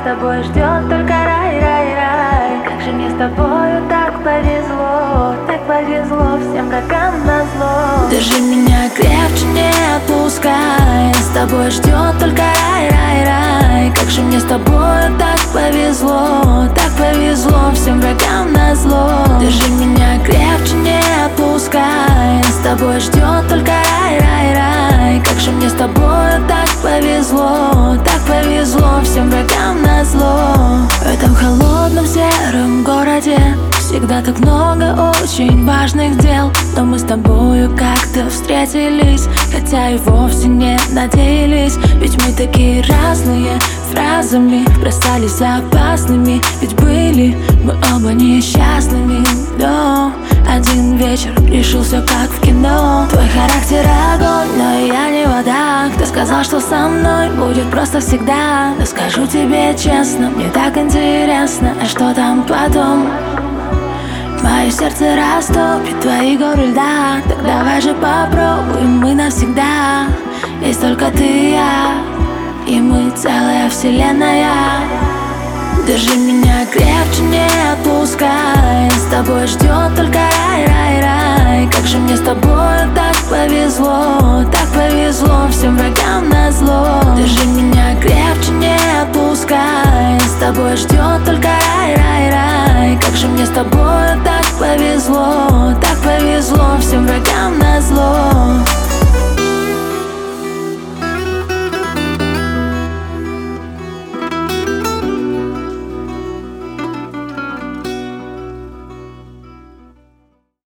тобой ждет только рай, рай, рай. Как же мне с тобою так повезло, всем врагам назло. Держи меня крепче, не отпускай, с тобой ждет только рай, рай, рай. Как же мне с тобою так повезло, всем врагам назло. Держи меня крепче, не отпускай, с тобой ждет только рай, рай, рай. Как же мне с тобою так повезло, всем врагам назло. В этом холодном сером городе всегда так много очень важных дел. Но мы с тобою как-то встретились, хотя и вовсе не надеялись. Ведь мы такие разные, фразами бросались опасными. Ведь были мы оба несчастными. Но один вечер решил все как в кино. Твой характер огонь, но я не вода. Кто сказал, что со мной будет просто всегда? Да скажу тебе честно, мне так интересно, а что там потом? Мое сердце растопит твои горы льда. Так давай же попробуем мы навсегда. Есть только ты и я, и мы целая вселенная. Держи меня крепче, не отпускай, с тобой ждет только рай, рай, рай. Как же мне с тобой так повезло, всем врагам назло. Держи меня крепче, не отпускай, с тобой ждет только рай, рай, рай. Как же мне с тобой так повезло, всем врагам назло.